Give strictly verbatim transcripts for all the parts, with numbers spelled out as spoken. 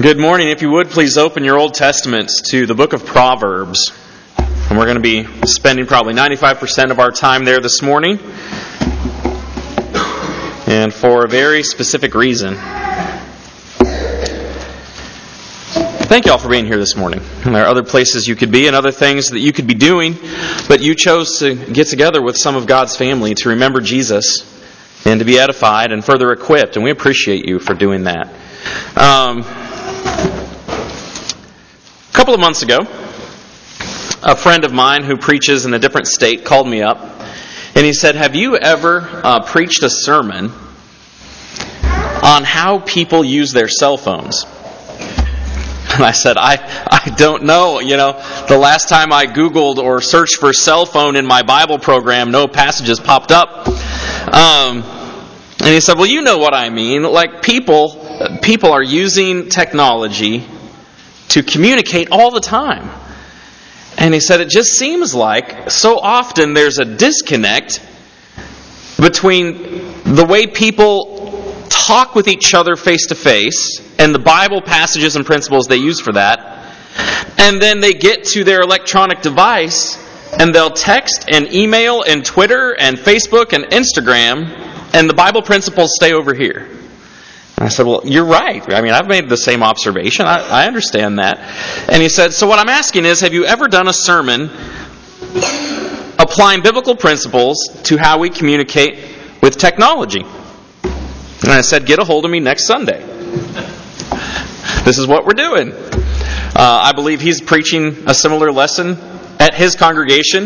Good morning. If you would, please open your Old Testaments to the book of Proverbs. And we're going to be spending probably ninety-five percent of our time there this morning. And for a very specific reason. Thank you all for being here this morning. And there are other places you could be and other things that you could be doing, but you chose to get together with some of God's family to remember Jesus and to be edified and further equipped. And we appreciate you for doing that. Um... A couple of months ago, a friend of mine who preaches in a different state called me up, and he said, have you ever uh, preached a sermon on how people use their cell phones? And I said, I, I don't know. You know, the last time I Googled or searched for cell phone in my Bible program, no passages popped up. Um, and he said, well, you know what I mean. Like people, people are using technology to communicate all the time. And he said it just seems like so often there's a disconnect between the way people talk with each other face to face and the Bible passages and principles they use for that, and then they get to their electronic device and they'll text and email and Twitter and Facebook and Instagram, and the Bible principles stay over here. I said, well, you're right. I mean, I've made the same observation. I, I understand that. And he said, so what I'm asking is, have you ever done a sermon applying biblical principles to how we communicate with technology? And I said, get a hold of me next Sunday. This is what we're doing. Uh, I believe he's preaching a similar lesson at his congregation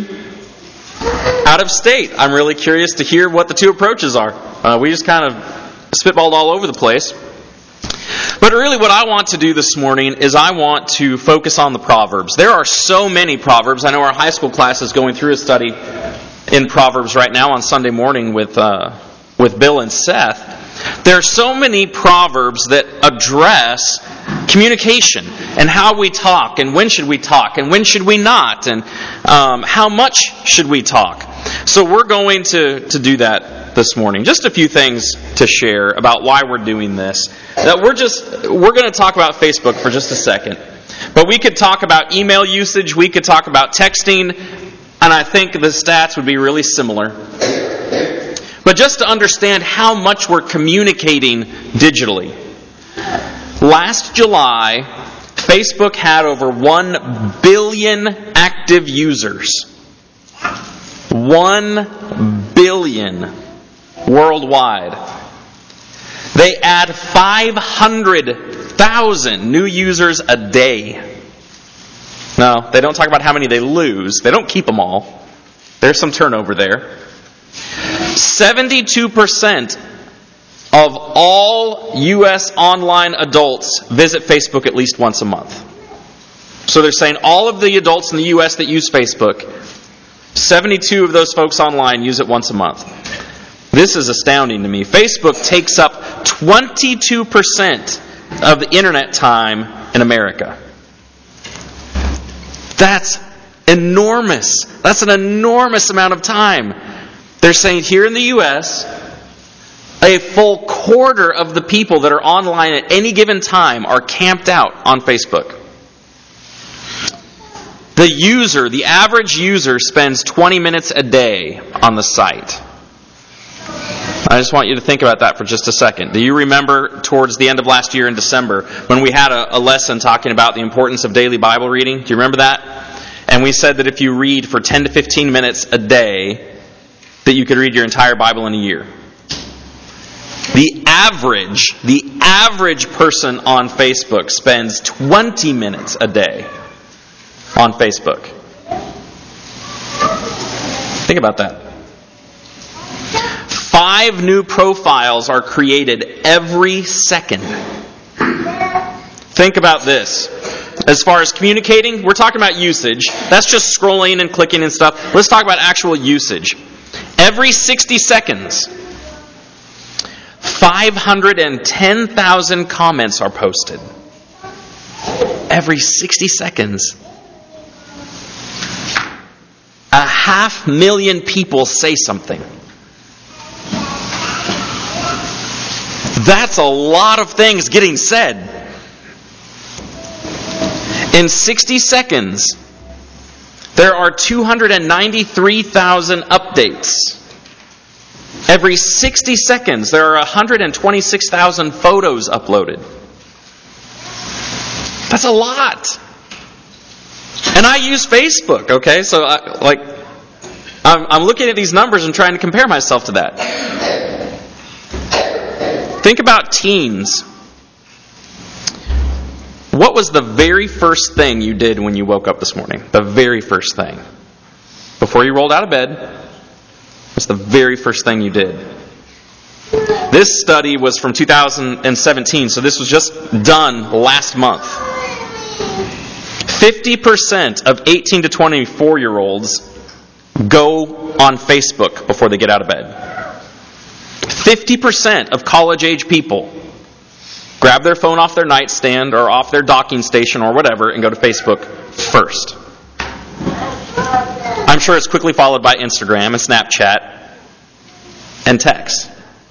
out of state. I'm really curious to hear what the two approaches are. Uh, we just kind of spitballed all over the place. But really what I want to do this morning is I want to focus on the Proverbs. There are so many Proverbs. I know our high school class is going through a study in Proverbs right now on Sunday morning with uh, with Bill and Seth. There are so many Proverbs that address communication and how we talk and when should we talk and when should we not and um, how much should we talk. So we're going to, to do that this morning. Just a few things to share about why we're doing this. That we're just we're going to talk about Facebook for just a second. But we could talk about email usage, we could talk about texting, and I think the stats would be really similar. But just to understand how much we're communicating digitally. Last July, Facebook had over one billion active users. one billion worldwide. They add five hundred thousand new users a day. No, they don't talk about how many they lose. They don't keep them all. There's some turnover there. seventy-two percent of all U S online adults visit Facebook at least once a month. So they're saying all of the adults in the U S that use Facebook, seventy-two of those folks online use it once a month. This is astounding to me. Facebook takes up twenty-two percent of the internet time in America. That's enormous. That's an enormous amount of time. They're saying here in the U S, a full quarter of the people that are online at any given time are camped out on Facebook. The user, the average user, spends twenty minutes a day on the site. I just want you to think about that for just a second. Do you remember towards the end of last year in December when we had a, a lesson talking about the importance of daily Bible reading? Do you remember that? And we said that if you read for ten to fifteen minutes a day, that you could read your entire Bible in a year. The average, the average person on Facebook spends twenty minutes a day on Facebook. Think about that. Five new profiles are created every second. Think about this. As far as communicating, we're talking about usage. That's just scrolling and clicking and stuff. Let's talk about actual usage. Every sixty seconds, five hundred ten thousand comments are posted. Every sixty seconds. A half million people say something. That's a lot of things getting said. In sixty seconds, there are two hundred ninety-three thousand updates. Every sixty seconds, there are one hundred twenty-six thousand photos uploaded. That's a lot. And I use Facebook, okay? So, I, like, I'm, I'm looking at these numbers and trying to compare myself to that. Think about teens. What was the very first thing you did when you woke up this morning? The very first thing. Before you rolled out of bed, what's the very first thing you did? This study was from two thousand seventeen, so this was just done last month. fifty percent of eighteen to twenty-four-year-olds go on Facebook before they get out of bed. fifty percent of college-age people grab their phone off their nightstand or off their docking station or whatever and go to Facebook first. I'm sure it's quickly followed by Instagram and Snapchat and text.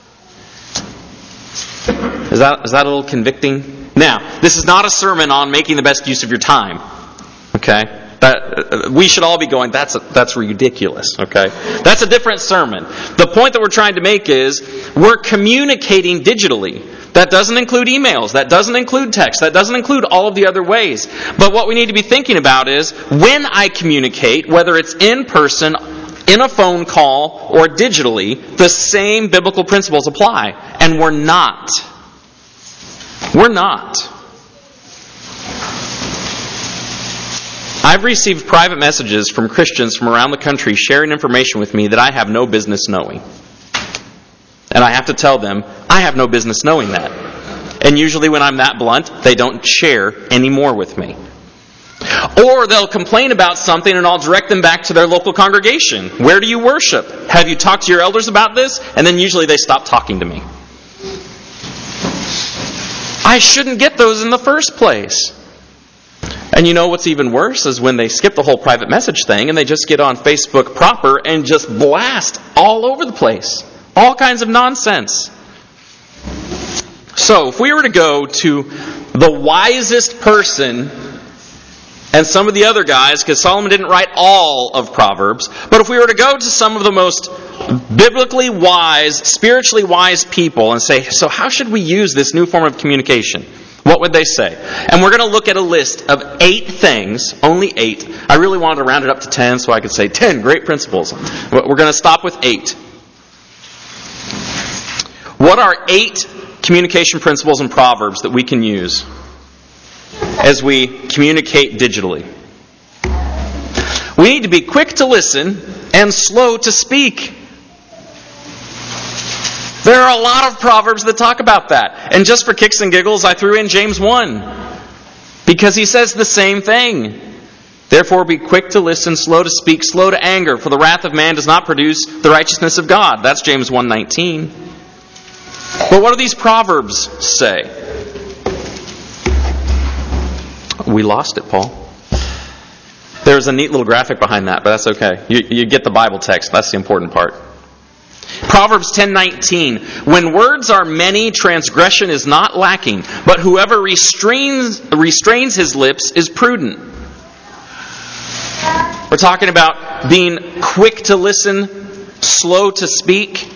Is that, is that a little convicting? Now, this is not a sermon on making the best use of your time. Okay? That, uh, we should all be going, that's a, that's ridiculous. Okay? That's a different sermon. The point that we're trying to make is we're communicating digitally. That doesn't include emails. That doesn't include text. That doesn't include all of the other ways. But what we need to be thinking about is when I communicate, whether it's in person, in a phone call, or digitally, the same biblical principles apply. And we're not. We're not. I've received private messages from Christians from around the country sharing information with me that I have no business knowing. And I have to tell them, I have no business knowing that. And usually when I'm that blunt, they don't share any more with me. Or they'll complain about something and I'll direct them back to their local congregation. Where do you worship? Have you talked to your elders about this? And then usually they stop talking to me. I shouldn't get those in the first place. And you know what's even worse is when they skip the whole private message thing and they just get on Facebook proper and just blast all over the place. All kinds of nonsense. So, if we were to go to the wisest person and some of the other guys, because Solomon didn't write all of Proverbs, but if we were to go to some of the most biblically wise, spiritually wise people and say, so how should we use this new form of communication? What would they say? And we're going to look at a list of eight things, only eight. I really wanted to round it up to ten so I could say ten great principles. We're going to stop with eight. What are eight communication principles in Proverbs that we can use as we communicate digitally? We need to be quick to listen and slow to speak. There are a lot of Proverbs that talk about that. And just for kicks and giggles, I threw in James one. Because he says the same thing. Therefore be quick to listen, slow to speak, slow to anger, for the wrath of man does not produce the righteousness of God. That's James one nineteen. But what do these Proverbs say? We lost it, Paul. There's a neat little graphic behind that, but that's okay. You, you get the Bible text. That's the important part. Proverbs ten nineteen. When words are many, transgression is not lacking, but whoever restrains, restrains his lips is prudent. We're talking about being quick to listen, slow to speak.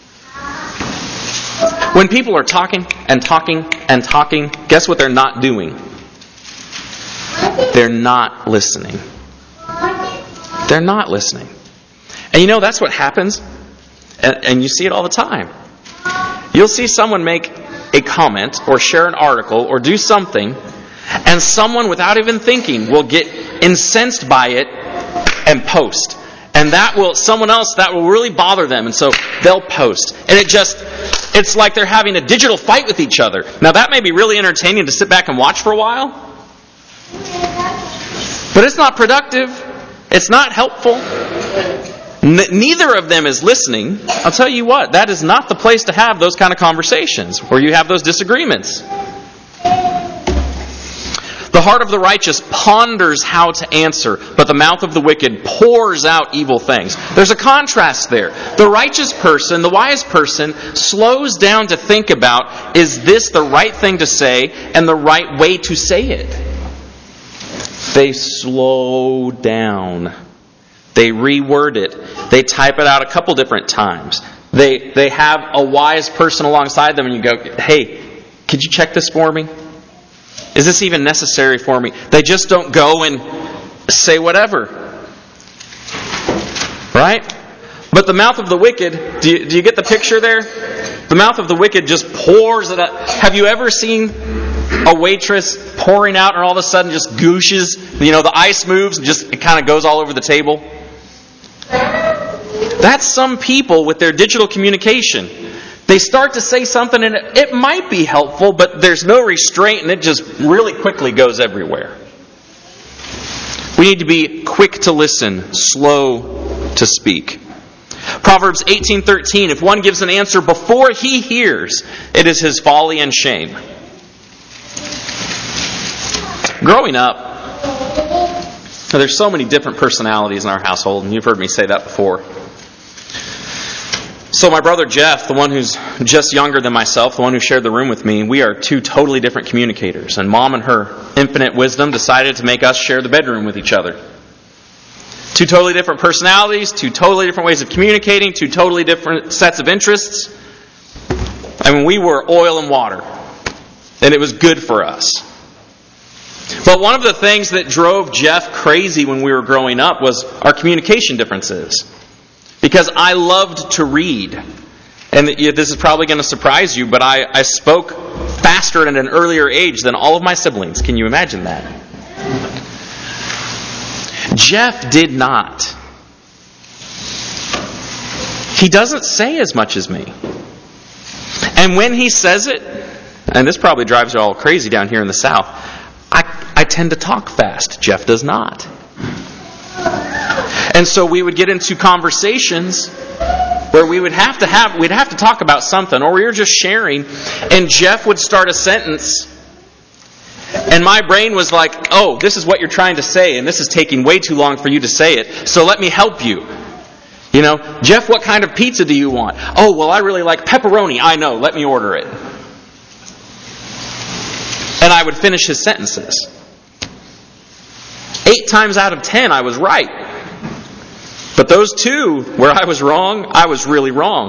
When people are talking and talking and talking, guess what they're not doing? They're not listening. They're not listening. And you know, that's what happens. And, and you see it all the time. You'll see someone make a comment or share an article or do something, and someone, without even thinking, will get incensed by it and post. And that will, someone else, that will really bother them. And so they'll post. And it just, it's like they're having a digital fight with each other. Now that may be really entertaining to sit back and watch for a while. But it's not productive. It's not helpful. N- neither of them is listening. I'll tell you what, that is not the place to have those kind of conversations where you have those disagreements. The heart of the righteous ponders how to answer, but the mouth of the wicked pours out evil things. There's a contrast there. The righteous person, the wise person, slows down to think about, is this the right thing to say and the right way to say it? They slow down. They reword it. They type it out a couple different times. They they have a wise person alongside them and you go, hey, could you check this for me? Is this even necessary for me? They just don't go and say whatever. Right? But the mouth of the wicked, do you, do you get the picture there? The mouth of the wicked just pours it up. Have you ever seen a waitress pouring out and all of a sudden just gooshes? You know, the ice moves and just it kind of goes all over the table. That's some people with their digital communication. They start to say something and it, it might be helpful, but there's no restraint and it just really quickly goes everywhere. We need to be quick to listen, slow to speak. Proverbs eighteen thirteen, if one gives an answer before he hears, it is his folly and shame. Growing up, there's so many different personalities in our household, and you've heard me say that before. So my brother Jeff, the one who's just younger than myself, the one who shared the room with me, we are two totally different communicators. And Mom, in her infinite wisdom, decided to make us share the bedroom with each other. Two totally different personalities, two totally different ways of communicating, two totally different sets of interests. I mean, we were oil and water. And it was good for us. But one of the things that drove Jeff crazy when we were growing up was our communication differences. Because I loved to read. And this is probably going to surprise you, but I, I spoke faster at an earlier age than all of my siblings. Can you imagine that? Jeff did not. He doesn't say as much as me. And when he says it, and this probably drives you all crazy down here in the South, I, I tend to talk fast. Jeff does not. And so we would get into conversations where we would have to have, we'd have to talk about something, or we were just sharing, and Jeff would start a sentence, and my brain was like, oh, this is what you're trying to say, and this is taking way too long for you to say it, so let me help you. You know, Jeff, what kind of pizza do you want? Oh, well, I really like pepperoni. I know, let me order it. And I would finish his sentences. Eight times out of ten, I was right. But those two, where I was wrong, I was really wrong.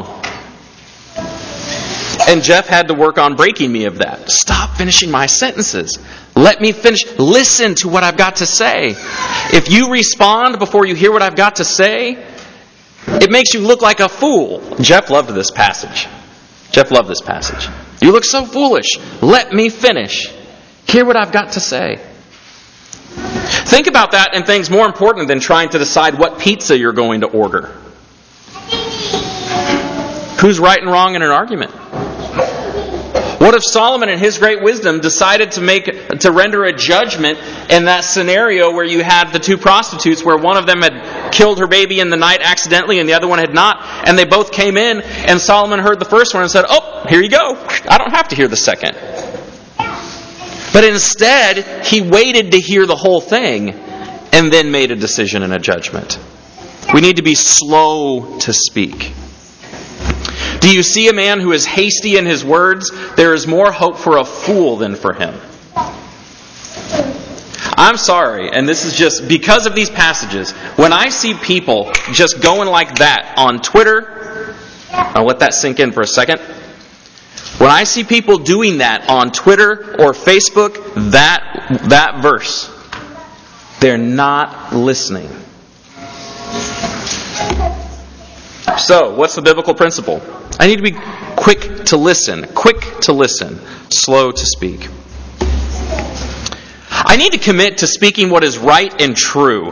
And Jeff had to work on breaking me of that. Stop finishing my sentences. Let me finish. Listen to what I've got to say. If you respond before you hear what I've got to say, it makes you look like a fool. Jeff loved this passage. Jeff loved this passage. You look so foolish. Let me finish. Hear what I've got to say. Think about that and things more important than trying to decide what pizza you're going to order. Who's right and wrong in an argument? What if Solomon in his great wisdom decided to make to render a judgment in that scenario where you had the two prostitutes where one of them had killed her baby in the night accidentally and the other one had not, and they both came in and Solomon heard the first one and said, oh, here you go. I don't have to hear the second. But instead, he waited to hear the whole thing and then made a decision and a judgment. We need to be slow to speak. Do you see a man who is hasty in his words? There is more hope for a fool than for him. I'm sorry, and this is just because of these passages. When I see people just going like that on Twitter, I'll let that sink in for a second. When I see people doing that on Twitter or Facebook, that that verse, they're not listening. So, what's the biblical principle? I need to be quick to listen, quick to listen, slow to speak. I need to commit to speaking what is right and true.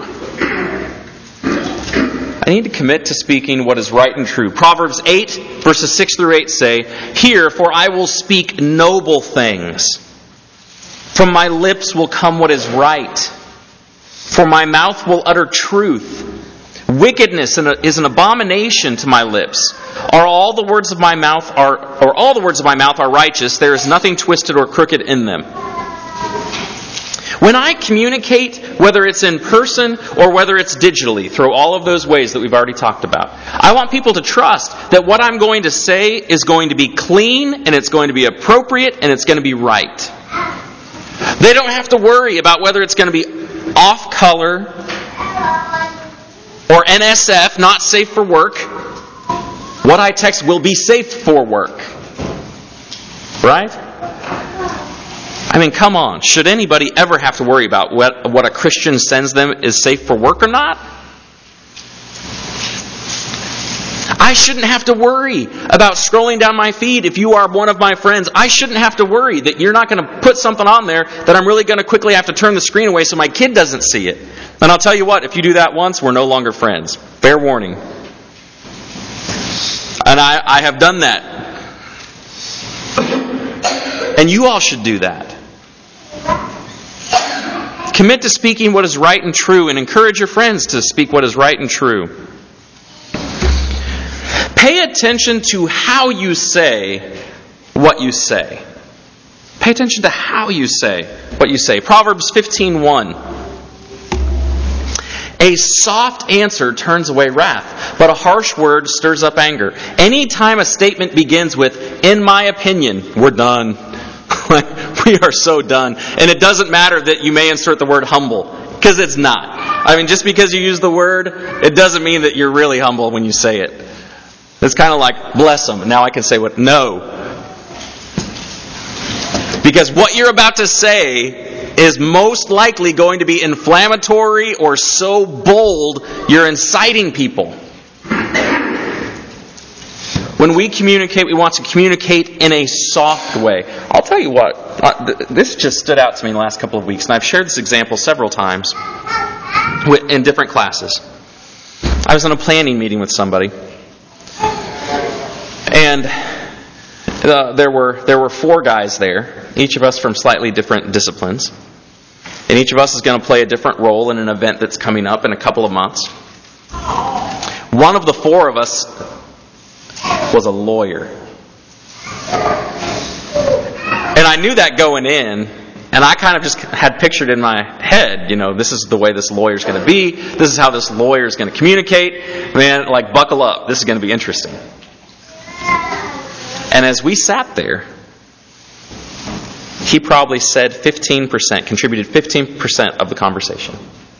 I need to commit to speaking what is right and true. Proverbs eight, verses six through eight say, hear, for I will speak noble things. From my lips will come what is right. For my mouth will utter truth. Wickedness is an abomination to my lips. Are all the words of my mouth are, or all the words of my mouth are righteous? There is nothing twisted or crooked in them. When I communicate, whether it's in person or whether it's digitally, through all of those ways that we've already talked about, I want people to trust that what I'm going to say is going to be clean, and it's going to be appropriate, and it's going to be right. They don't have to worry about whether it's going to be off color, or N S F, not safe for work, what I text will be safe for work. Right? I mean, come on. Should anybody ever have to worry about what, what a Christian sends them is safe for work or not? I shouldn't have to worry about scrolling down my feed if you are one of my friends. I shouldn't have to worry that you're not going to put something on there that I'm really going to quickly have to turn the screen away so my kid doesn't see it. And I'll tell you what, if you do that once, we're no longer friends. Fair warning. And I, I have done that. And you all should do that. Commit to speaking what is right and true, and encourage your friends to speak what is right and true. Pay attention to how you say what you say. Pay attention to how you say what you say. Proverbs fifteen one. A soft answer turns away wrath, but a harsh word stirs up anger. Anytime a statement begins with, in my opinion, we're done. We are so done. And it doesn't matter that you may insert the word humble, because it's not. I mean, just because you use the word, it doesn't mean that you're really humble when you say it. It's kind of like, bless them. Now I can say what? No. Because what you're about to say is most likely going to be inflammatory or so bold, you're inciting people. When we communicate, we want to communicate in a soft way. I'll tell you what, uh, th- this just stood out to me in the last couple of weeks, and I've shared this example several times with, in different classes. I was in a planning meeting with somebody, and uh, there were there were four guys there, each of us from slightly different disciplines, and each of us is going to play a different role in an event that's coming up in a couple of months. One of the four of us was a lawyer. And I knew that going in, and I kind of just had pictured in my head, you know, this is the way this lawyer's going to be, this is how this lawyer's going to communicate. Man, like, buckle up, this is going to be interesting. And as we sat there, he probably said fifteen percent, contributed fifteen percent of the conversation.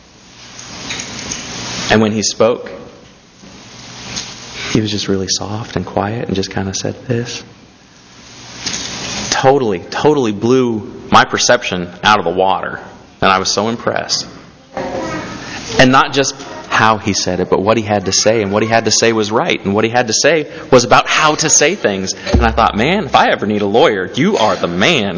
And when he spoke, he was just really soft and quiet and just kind of said this. Totally, totally blew my perception out of the water. And I was so impressed. And not just how he said it, but what he had to say. And what he had to say was right. And what he had to say was about how to say things. And I thought, man, if I ever need a lawyer, you are the man.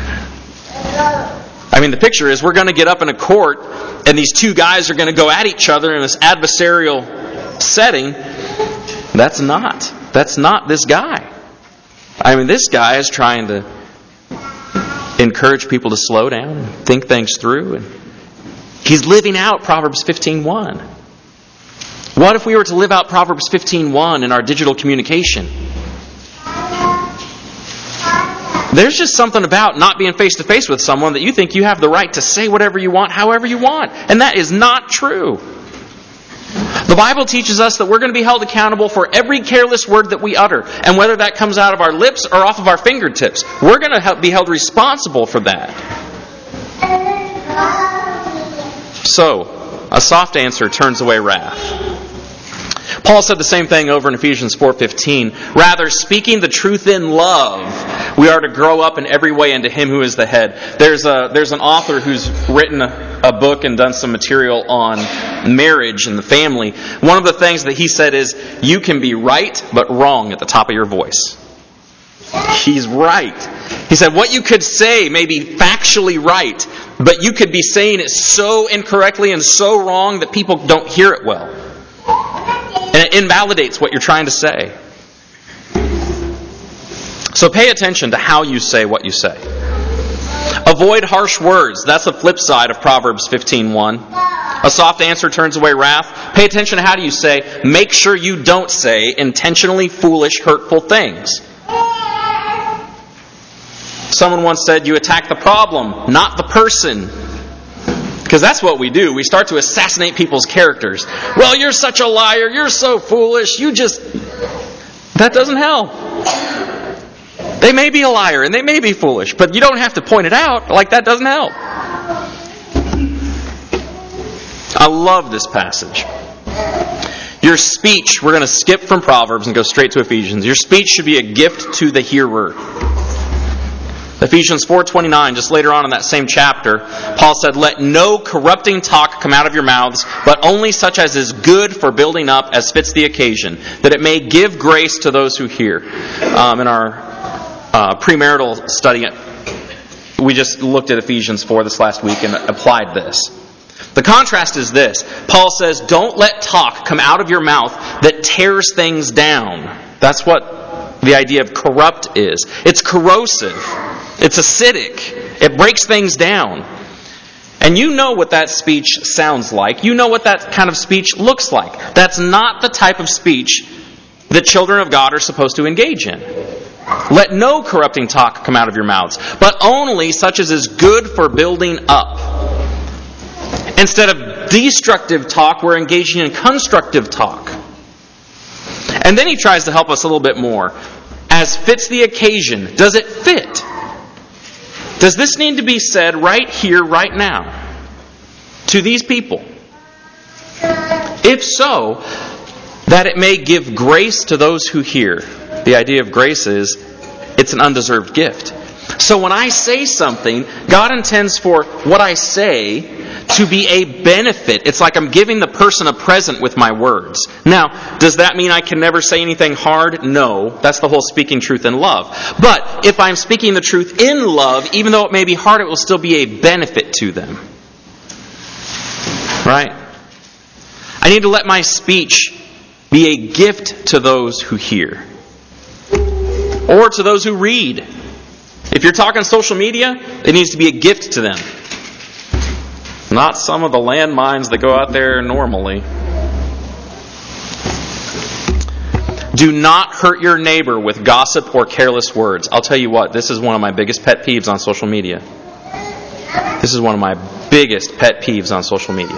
I mean, the picture is we're going to get up in a court and these two guys are going to go at each other in this adversarial setting. That's not. That's not this guy. I mean, this guy is trying to encourage people to slow down and think things through. And he's living out Proverbs fifteen one. What if we were to live out Proverbs fifteen one in our digital communication? There's just something about not being face-to-face with someone that you think you have the right to say whatever you want, however you want. And that is not true. The Bible teaches us that we're going to be held accountable for every careless word that we utter. And whether that comes out of our lips or off of our fingertips, we're going to be held responsible for that. So, a soft answer turns away wrath. Paul said the same thing over in Ephesians four fifteen. Rather, speaking the truth in love, we are to grow up in every way into Him who is the head. There's a there's an author who's written a, a book and done some material on marriage and the family. One of the things that he said is, you can be right but wrong at the top of your voice. He's right. He said, what you could say may be factually right, but you could be saying it so incorrectly and so wrong that people don't hear it well. And it invalidates what you're trying to say. So pay attention to how you say what you say. Avoid harsh words. That's the flip side of Proverbs fifteen one. A soft answer turns away wrath. Pay attention to how do you say. Make sure you don't say intentionally foolish, hurtful things. Someone once said, you attack the problem, not the person. Because that's what we do. We start to assassinate people's characters. Well, you're such a liar. You're so foolish. You just... That doesn't help. They may be a liar and they may be foolish, but you don't have to point it out. Like, that doesn't help. I love this passage. Your speech, we're going to skip from Proverbs and go straight to Ephesians. Your speech should be a gift to the hearer. Ephesians four twenty-nine, just later on in that same chapter, Paul said, "Let no corrupting talk come out of your mouths, but only such as is good for building up as fits the occasion, that it may give grace to those who hear." Um, in our uh, premarital study, we just looked at Ephesians four this last week and applied this. The contrast is this. Paul says, don't let talk come out of your mouth that tears things down. That's what the idea of corrupt is. It's corrosive. It's acidic. It breaks things down. And you know what that speech sounds like. You know what that kind of speech looks like. That's not the type of speech that children of God are supposed to engage in. Let no corrupting talk come out of your mouths, but only such as is good for building up. Instead of destructive talk, we're engaging in constructive talk. And then he tries to help us a little bit more. As fits the occasion. Does it fit? Does this need to be said right here, right now, to these people? If so, that it may give grace to those who hear. The idea of grace is, it's an undeserved gift. So when I say something, God intends for what I say to be a benefit. It's like I'm giving the person a present with my words. Now, does that mean I can never say anything hard? No. That's the whole speaking truth in love. But if I'm speaking the truth in love, even though it may be hard, it will still be a benefit to them. Right? I need to let my speech be a gift to those who hear. Or to those who read. If you're talking social media, it needs to be a gift to them. Not some of the landmines that go out there normally. Do not hurt your neighbor with gossip or careless words. I'll tell you what, this is one of my biggest pet peeves on social media. This is one of my biggest pet peeves on social media.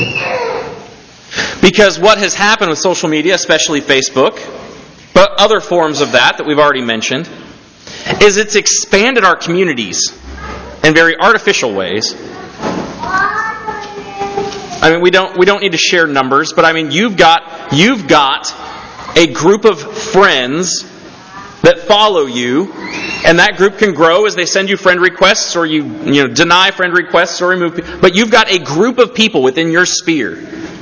Because what has happened with social media, especially Facebook, but other forms of that that we've already mentioned, is it's expanded our communities in very artificial ways. I mean, we don't we don't need to share numbers, but I mean, you've got you've got a group of friends that follow you, and that group can grow as they send you friend requests, or you you know deny friend requests or remove. But you've got a group of people within your sphere.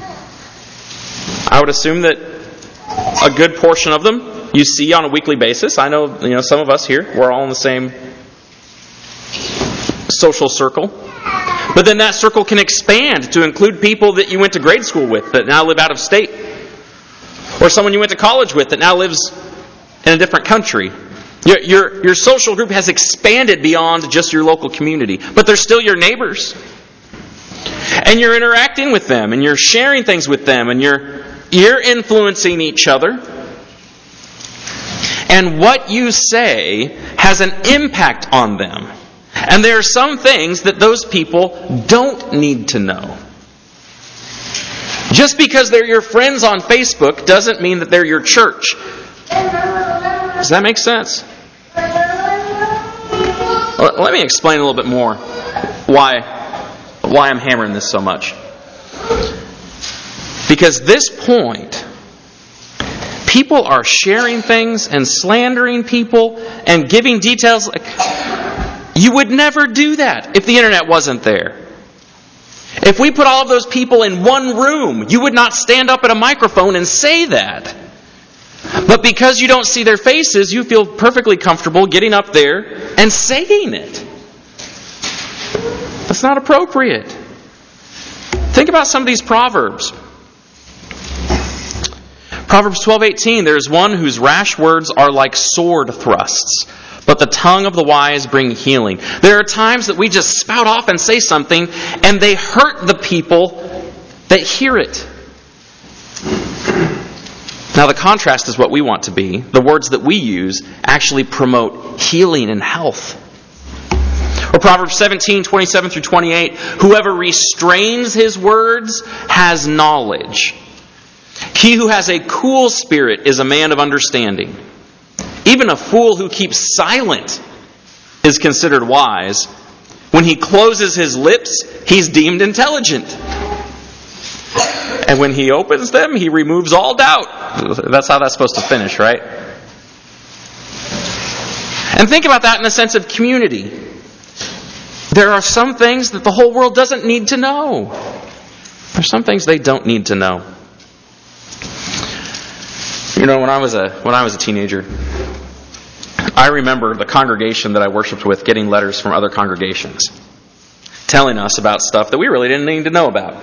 I would assume that a good portion of them you see on a weekly basis. I know you know some of us here, we're all in the same social circle. But then that circle can expand to include people that you went to grade school with that now live out of state. Or someone you went to college with that now lives in a different country. Your, your, your social group has expanded beyond just your local community. But they're still your neighbors. And you're interacting with them, and you're sharing things with them, and you're, you're influencing each other. And what you say has an impact on them. And there are some things that those people don't need to know. Just because they're your friends on Facebook doesn't mean that they're your church. Does that make sense? Let me explain a little bit more why, why I'm hammering this so much. Because this point, people are sharing things and slandering people and giving details. Like, you would never do that if the internet wasn't there. If we put all of those people in one room, you would not stand up at a microphone and say that. But because you don't see their faces, you feel perfectly comfortable getting up there and saying it. That's not appropriate. Think about some of these proverbs. Proverbs twelve eighteen, there is one whose rash words are like sword thrusts, but the tongue of the wise bring healing. There are times that we just spout off and say something, and they hurt the people that hear it. Now the contrast is what we want to be. The words that we use actually promote healing and health. Or Proverbs seventeen, twenty-seven through twenty-eight, whoever restrains his words has knowledge. He who has a cool spirit is a man of understanding. Even a fool who keeps silent is considered wise. When he closes his lips, he's deemed intelligent. And when he opens them, he removes all doubt. That's how that's supposed to finish, right? And think about that in the sense of community. There are some things that the whole world doesn't need to know. There's some things they don't need to know. You know, when I was a when I was a teenager, I remember the congregation that I worshiped with getting letters from other congregations telling us about stuff that we really didn't need to know about.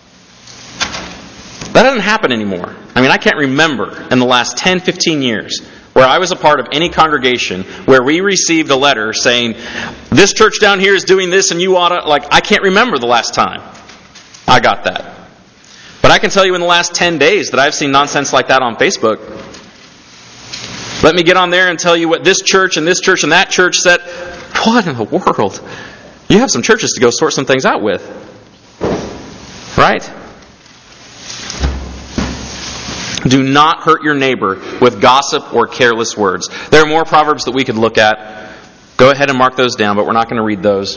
That doesn't happen anymore. I mean, I can't remember in the last ten, fifteen years where I was a part of any congregation where we received a letter saying, this church down here is doing this and you ought to, like, I can't remember the last time I got that. But I can tell you in the last ten days that I've seen nonsense like that on Facebook. Let me get on there and tell you what this church and this church and that church said. What in the world? You have some churches to go sort some things out with. Right? Do not hurt your neighbor with gossip or careless words. There are more proverbs that we could look at. Go ahead and mark those down, but we're not going to read those.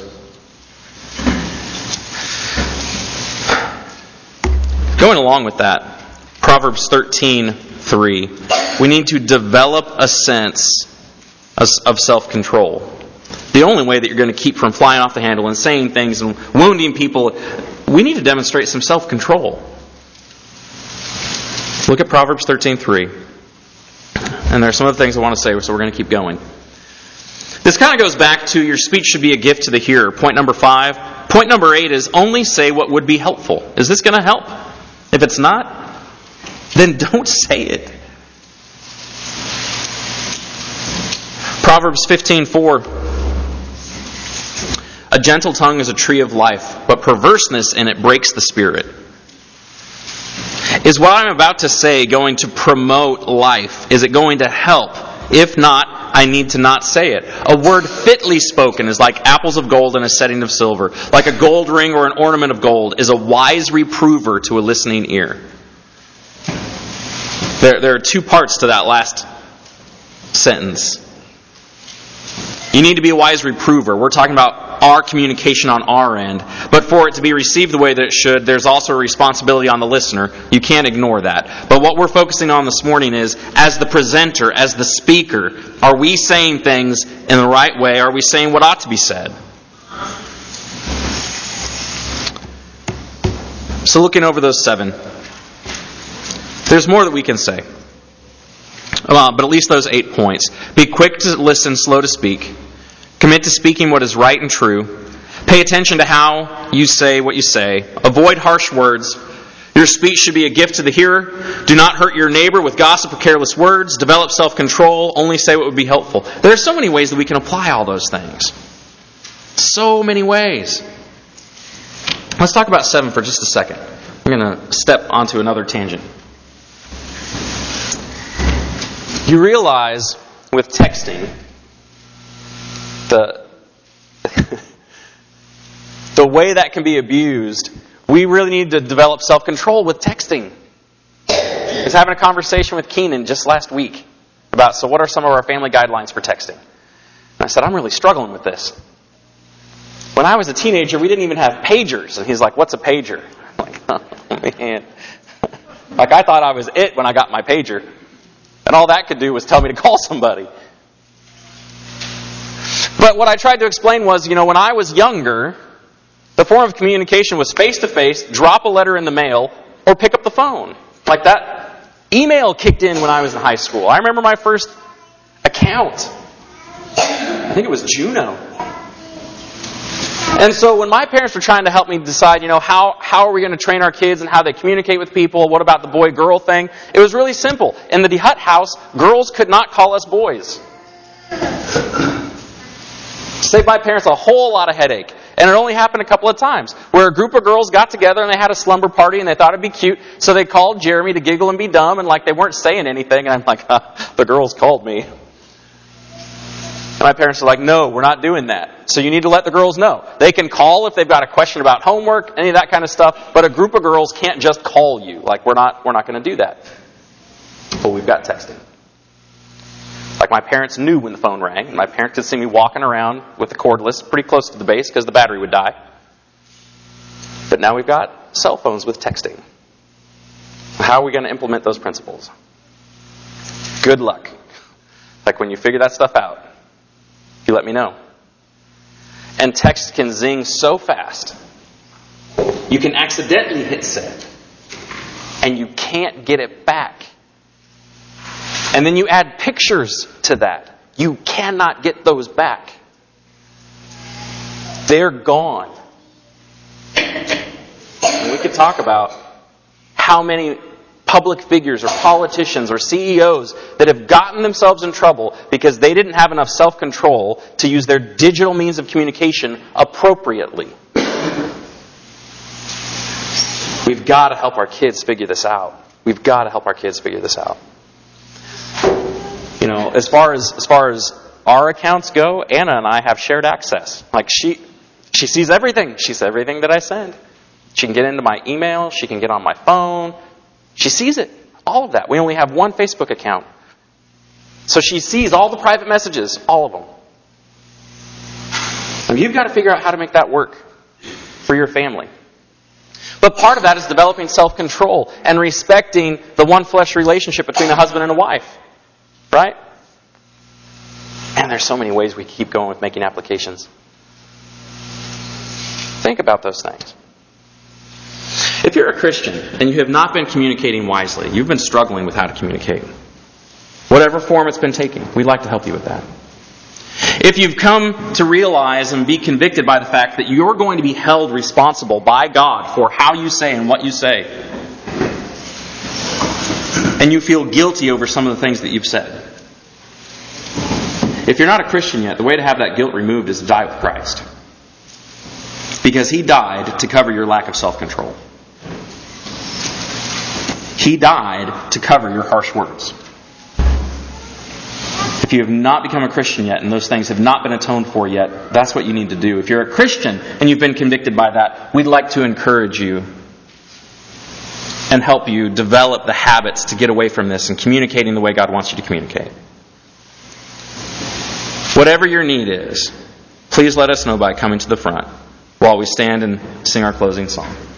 Going along with that, Proverbs thirteen three, we need to develop a sense of self-control. The only way that you're going to keep from flying off the handle and saying things and wounding people, we need to demonstrate some self-control. Look at Proverbs thirteen three. And there are some other things I want to say, so we're going to keep going. This kind of goes back to your speech should be a gift to the hearer. Point number five. Point number eight is only say what would be helpful. Is this going to help? If it's not, then don't say it. Proverbs fifteen four. A gentle tongue is a tree of life, but perverseness in it breaks the spirit. Is what I'm about to say going to promote life? Is it going to help? If not, I need to not say it. A word fitly spoken is like apples of gold in a setting of silver. Like a gold ring or an ornament of gold is a wise reprover to a listening ear. There, there are two parts to that last sentence. You need to be a wise reprover. We're talking about our communication on our end. But for it to be received the way that it should, there's also a responsibility on the listener. You can't ignore that. But what we're focusing on this morning is, as the presenter, as the speaker, are we saying things in the right way? Are we saying what ought to be said? So looking over those seven, there's more that we can say. Uh, but at least those eight points. Be quick to listen, slow to speak. Commit to speaking what is right and true. Pay attention to how you say what you say. Avoid harsh words. Your speech should be a gift to the hearer. Do not hurt your neighbor with gossip or careless words. Develop self-control. Only say what would be helpful. There are so many ways that we can apply all those things. So many ways. Let's talk about seven for just a second. I'm going to step onto another tangent. You realize with texting, the the way that can be abused, we really need to develop self-control with texting. I was having a conversation with Keenan just last week about, so what are some of our family guidelines for texting? And I said, I'm really struggling with this. When I was a teenager, we didn't even have pagers. And he's like, what's a pager? I'm like, oh man. Like I thought I was it when I got my pager. And all that could do was tell me to call somebody. But what I tried to explain was, you know, when I was younger, the form of communication was face-to-face, drop a letter in the mail, or pick up the phone. Like that. Email kicked in when I was in high school. I remember my first account. I think it was Juno. And so when my parents were trying to help me decide, you know, how, how are we going to train our kids and how they communicate with people, what about the boy-girl thing, it was really simple. In the DeHutt house, girls could not call us boys. Saved my parents a whole lot of headache. And it only happened a couple of times, where a group of girls got together and they had a slumber party and they thought it'd be cute, so they called Jeremy to giggle and be dumb, and like they weren't saying anything, and I'm like, ah, the girls called me. And my parents are like, no, we're not doing that. So you need to let the girls know. They can call if they've got a question about homework, any of that kind of stuff, but a group of girls can't just call you. Like, we're not we're not going to do that. But we've got texting. Like, my parents knew when the phone rang, and my parents could see me walking around with the cordless pretty close to the base because the battery would die. But now we've got cell phones with texting. How are we going to implement those principles? Good luck. Like when you figure that stuff out, you let me know. And text can zing so fast, you can accidentally hit send, and you can't get it back. And then you add pictures to that. You cannot get those back. They're gone. And we could talk about how many public figures or politicians or C E Os that have gotten themselves in trouble because they didn't have enough self-control to use their digital means of communication appropriately. We've got to help our kids figure this out. We've got to help our kids figure this out. You know, as far as as far as our accounts go, Anna and I have shared access. Like she she sees everything. She sees everything that I send. She can get into my email. She can get on my phone. She sees it. All of that. We only have one Facebook account. So she sees all the private messages. All of them. And you've got to figure out how to make that work for your family. But part of that is developing self-control and respecting the one flesh relationship between a husband and a wife. Right? And there's so many ways we keep going with making applications. Think about those things. If you're a Christian and you have not been communicating wisely, you've been struggling with how to communicate, whatever form it's been taking, we'd like to help you with that. If you've come to realize and be convicted by the fact that you're going to be held responsible by God for how you say and what you say, and you feel guilty over some of the things that you've said, if you're not a Christian yet, the way to have that guilt removed is to die with Christ. Because He died to cover your lack of self-control. He died to cover your harsh words. If you have not become a Christian yet and those things have not been atoned for yet, that's what you need to do. If you're a Christian and you've been convicted by that, we'd like to encourage you and help you develop the habits to get away from this and communicating the way God wants you to communicate. Whatever your need is, please let us know by coming to the front while we stand and sing our closing song.